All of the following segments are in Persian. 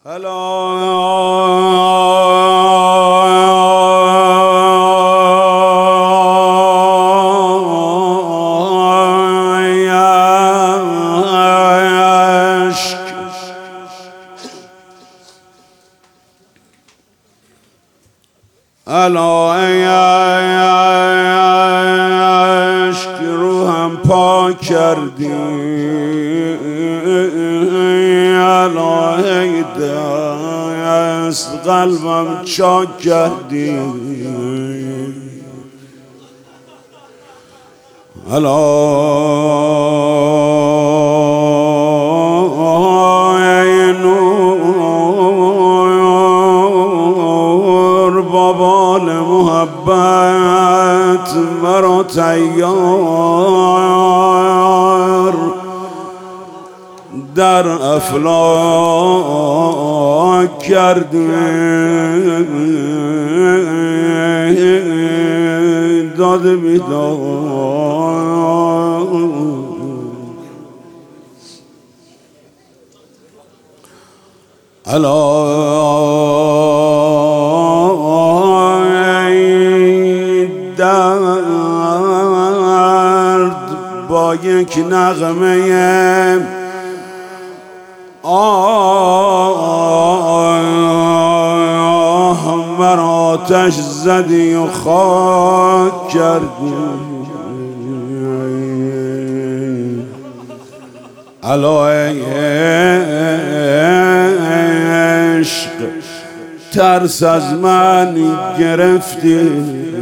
عشق روحم پاک کردی، الهی دست قلبم چاک کردی، الهی نور بابال محبت مرا تیار در افلاک کردی، داد بیدار الهی درد با یک نغمه مرا آتش زدی و خاک کردی، الهی عشق ترس از من گرفتی،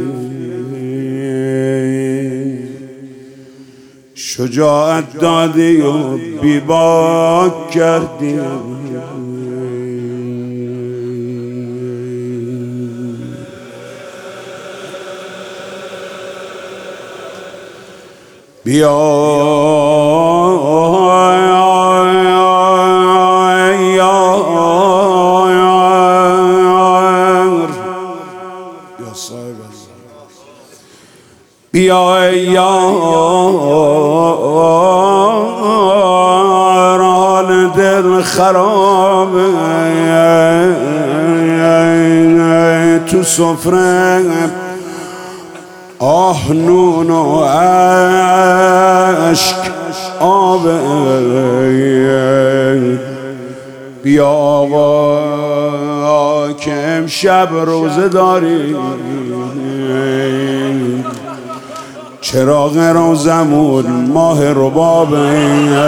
شجاعت دادی و بیباک کردی، بیا یار حال دل خرابه، تو سفره آه نون و عشق آبه، بیا آقا که امشب روزه داری، چراغ روزمون ماه ربابه،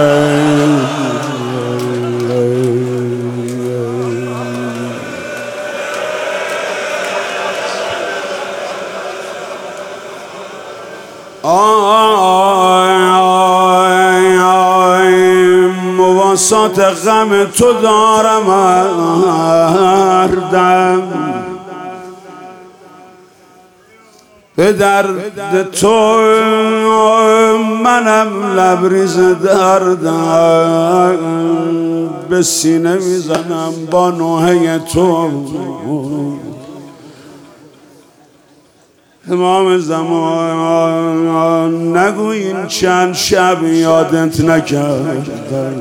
مواسات غم تو دارم هر دم، به درد تو منم لبریز دردم، به سینه میزنم با نوحه تو، امام زمان نگو این چند شب یادت نکردم،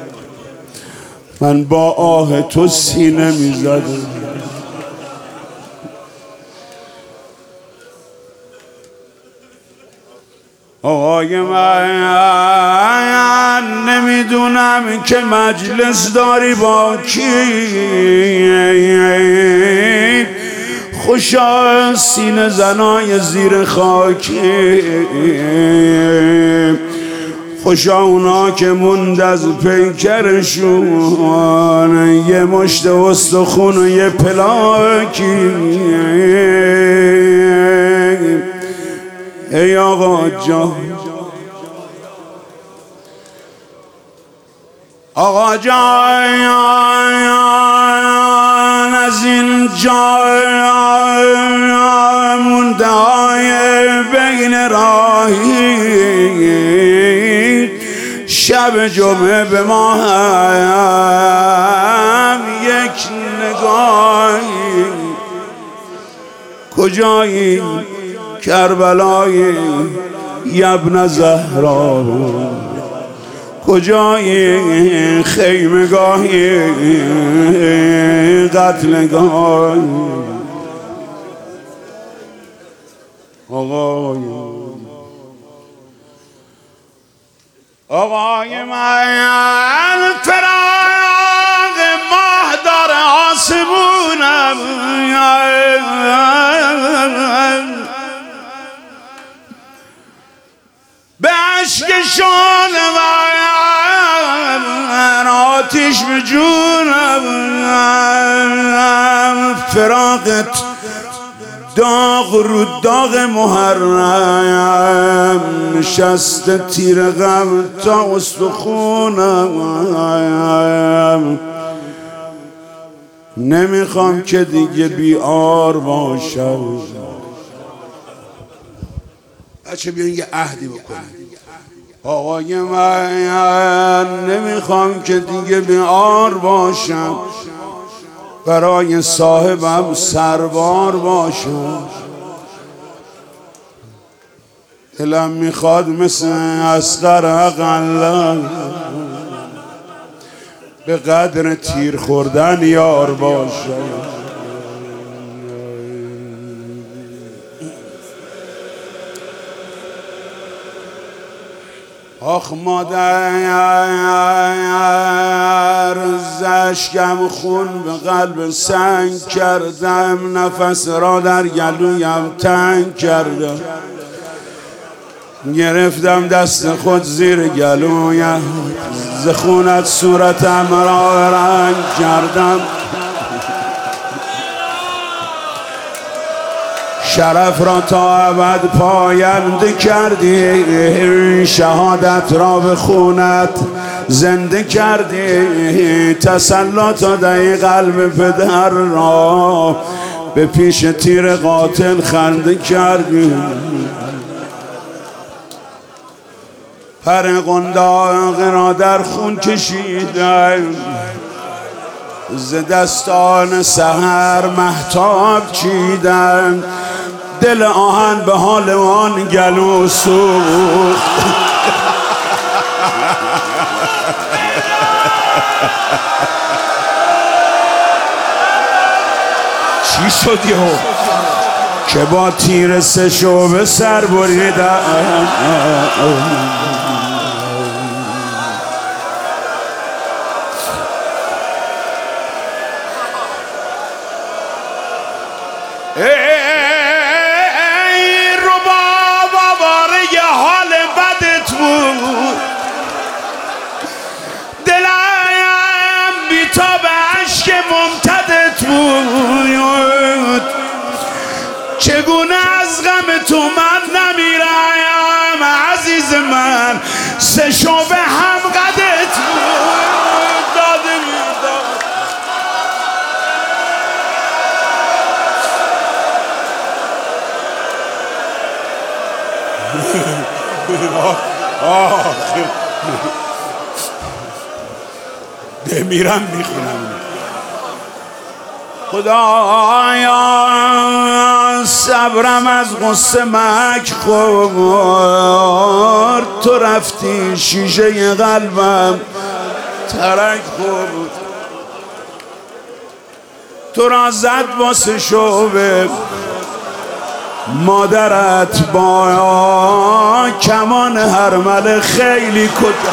من با آه تو سینه میزدم، آقای من نمیدونم که مجلس داری با کی، خوشا سینه زنای زیر خاکی، خوشا اونا که موند از پیکرشون یه مشت استخون و یه پلاکی، ای آقا جان آقا جان از این جای مونده های بین راهی، شب جمعه به ما هم یک نگاهی، کجایی کربلای ابن زهرا، کجای خیمگاهی قتلگاه آقای من فراق ماه داره آسمونم به عشقشان من آتیش به جونم فراقت داغ رو داغ محرم نشسته تیر غم تا استخونم نمیخوام که دیگه بیار باشم بچه بیاین یه عهدی بکنیم آقای من نمیخوام که دیگه بیار باشم برای صاحبم سربار باشم دلم میخواد مثل اصغر اقلا به قدر تیر خوردن یار باشم آخ مادر زشکم خون به قلب سنگ کردم نفس را در گلویم تنگ کردم گرفتم دست خود زیر گلویم ز خونت صورتم را رنگ کردم شرف را تا ابد پاینده کردی شهادت را به خونت زنده کردی تسلط دهی قلب پدر را به پیش تیر قاتل خنده کردی پر قنداق را در خون کشیدم ز دستان سحر مهتاب چیدم دل آهن به حال آن گلو سوخت چی شد یهو که با تیر سه شعبه سر بریدم ای رباب آواره حال بدت بود دلم بی‌تاب عشق ممتدت بود چگونه از غم تو من نمیرم عزیز من سه شعبه هم قدت بود داده میداد بمیرم میخونم خدایا صبرم از غصه مک خورد تو رفتی شیشه قلبم ترک خورد تو را زد واسه شعبه مادرت با کمان هرمله خیلی کد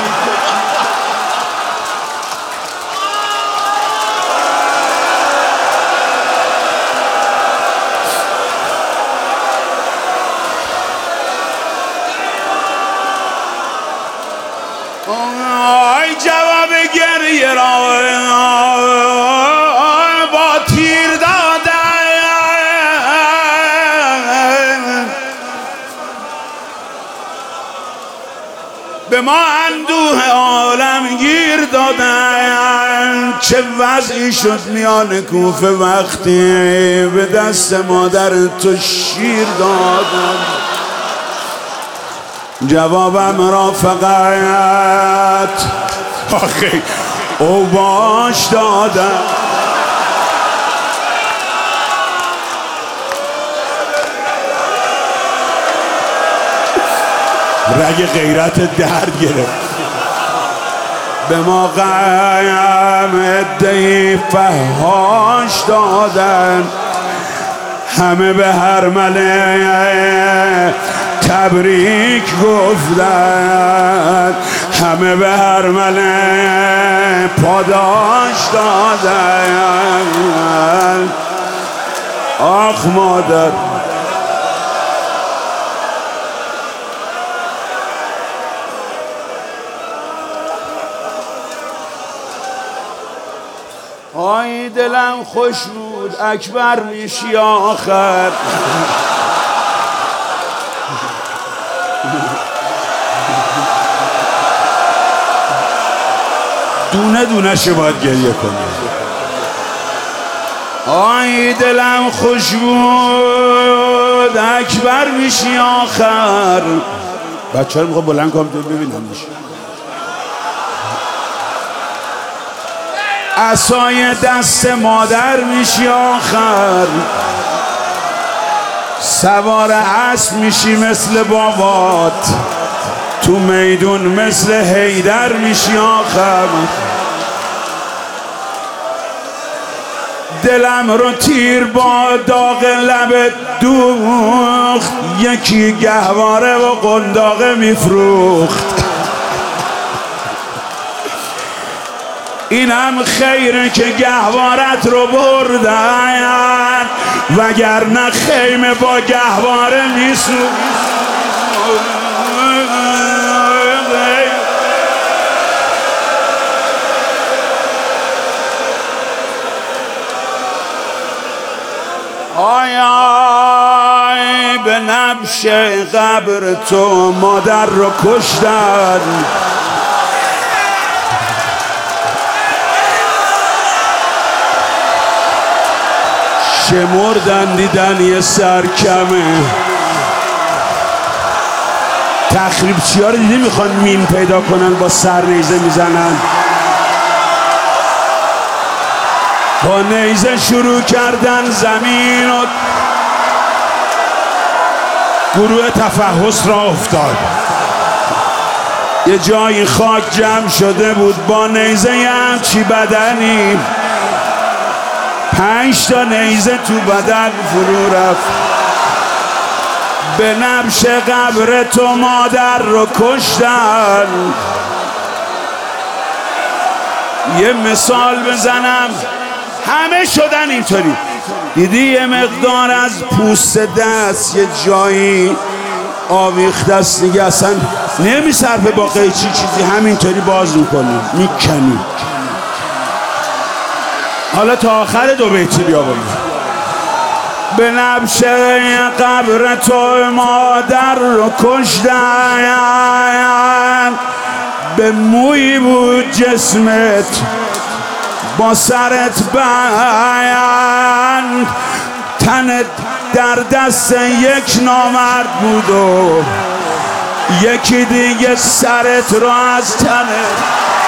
جواب گریه را با تیر دادن به ما اندوه عالم گیر دادن چه وضعی شد میان کوفه وقتی به دست مادر تو شیر دادن جوابم را فقط آخی او باش دادم رگ غیرت درد گرفت به ما غم عده‌ای فحاش دادن، همه به هرمله تبریک گفتن، همه به هرمله پاداش دادن. آخ مادر، آی دلم خوش بود اکبر میشی آخر. دونه دونه شو باید گریه کنی. آی دلم خوش بود اکبر میشی آخر. بچه ها رو میخوام بلند کنم تو ببینمش. عصای دست مادر میشی آخر، سوار اسب میشی مثل بابات، تو میدون مثل حیدر میشی آخر. دلم رو تیر با داغ لبت دوخت، یکی گهواره و قنداقه میفروخت. اینم خیره که گهوارت رو بردن، وگرنه خیمه با گهواره میسوخت. آی آی به نبش قبر تو مادر رو کشتن، شمردن دیدن یه سر کمه. تخریبچی ها رو دیدی میخوان مین پیدا کنن با سر نیزه میزنن. با نیزه شروع کردن زمین و گروه تفحص را افتاد. یه جایی خاک جمع شده بود، با نیزه همچی بدنی 5 تا نیزه تو بدن فرو رفت. به نبش قبر تو مادر رو کشتن. یه مثال بزنم، همه شدن اینطوری. دیدی یه مقدار از پوست دست یه جایی آویخته است دیگه، اصلا نمیصرفه با قیچی چیزی، همینطوری باز میکنی میکنی. حالا تا آخر 2 بیتی بیا بریم. به نبش قبر تو مادر رو کشتن، به موی بود جسمت با سرت بند، تنت در دست یک نامرد بود و یکی دیگه سرت رو از تنت